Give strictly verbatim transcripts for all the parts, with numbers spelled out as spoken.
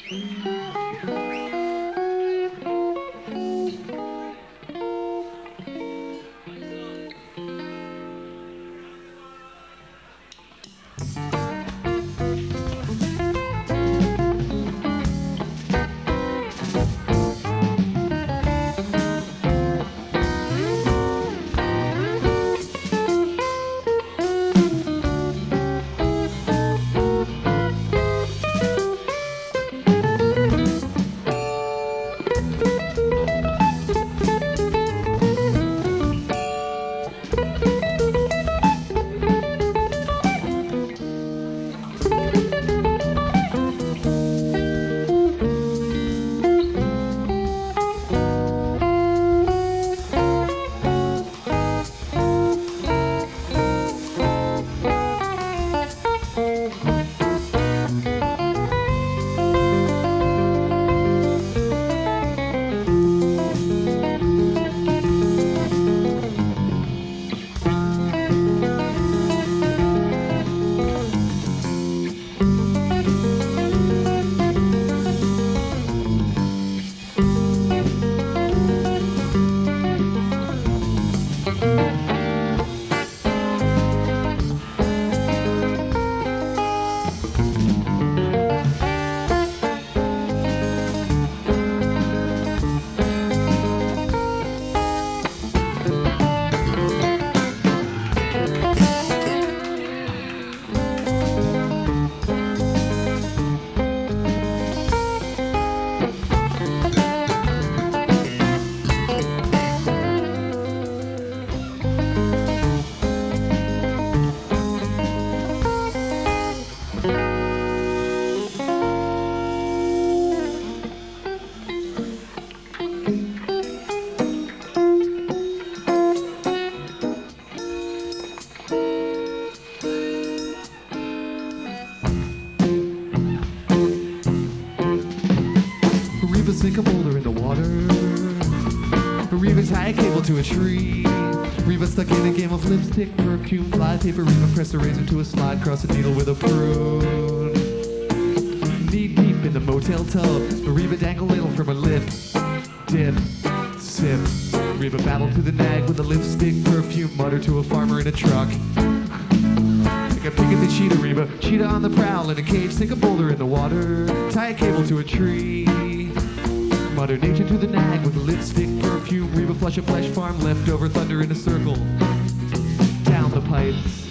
Sink a boulder in the water. Reba tie a cable to a tree. Reba stuck in a game of lipstick, perfume, fly paper. Reba pressed a razor to a slide, cross a needle with a prune. Knee deep in the motel tub, Reba dangled a ladle from her lip. Dip, sip. Reba battled to the nag with a lipstick, perfume, mutter to a farmer in a truck. Take a peek at the cheetah, Reba. Cheetah on the prowl in a cage, sink a boulder in the water. Tie a cable to a tree. Mother Nature to the nag with lipstick, perfume, Reba flush a flesh farm, leftover thunder in a circle. Down the pipes.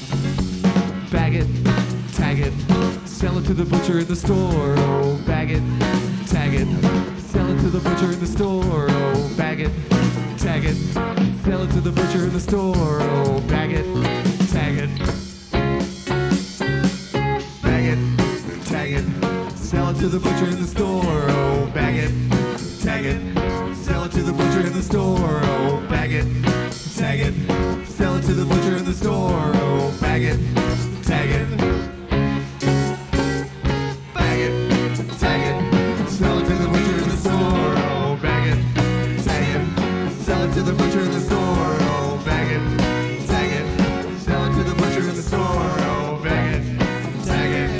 Bag it, tag it, sell it to the butcher in the store. Oh, bag it, tag it, sell it to the butcher in the store. Oh, bag it, tag it, sell it to the butcher in the store. Oh, bag it, tag it, bag it, tag it, sell it to the butcher in the store. Oh, bag it. Tag it, sell it to the butcher in the store. Oh, bag it, tag it, sell it to the butcher in the store. Oh, bag it, tag it, bag it, tag it, sell it to the butcher in the store. Oh, bag it, tag it, sell it to the butcher in the store. Oh, bag it, tag it, sell it to the butcher in the store. Oh, bag it, tag it.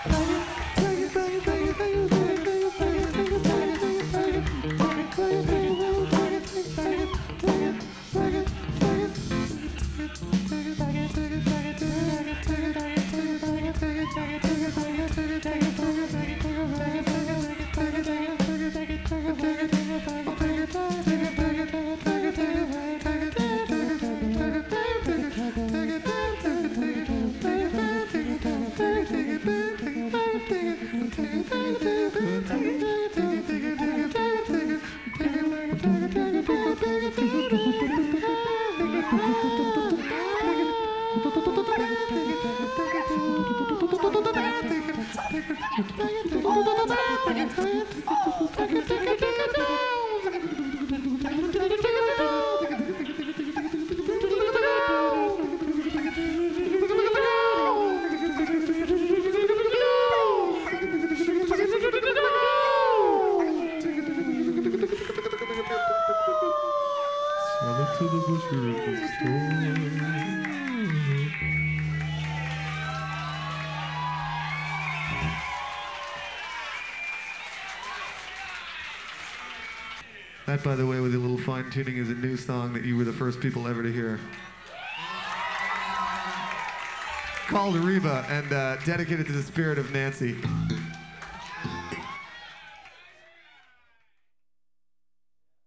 That, by the way, with a little fine-tuning, is a new song that you were the first people ever to hear. Called Reba and uh, dedicated to the spirit of Nancy.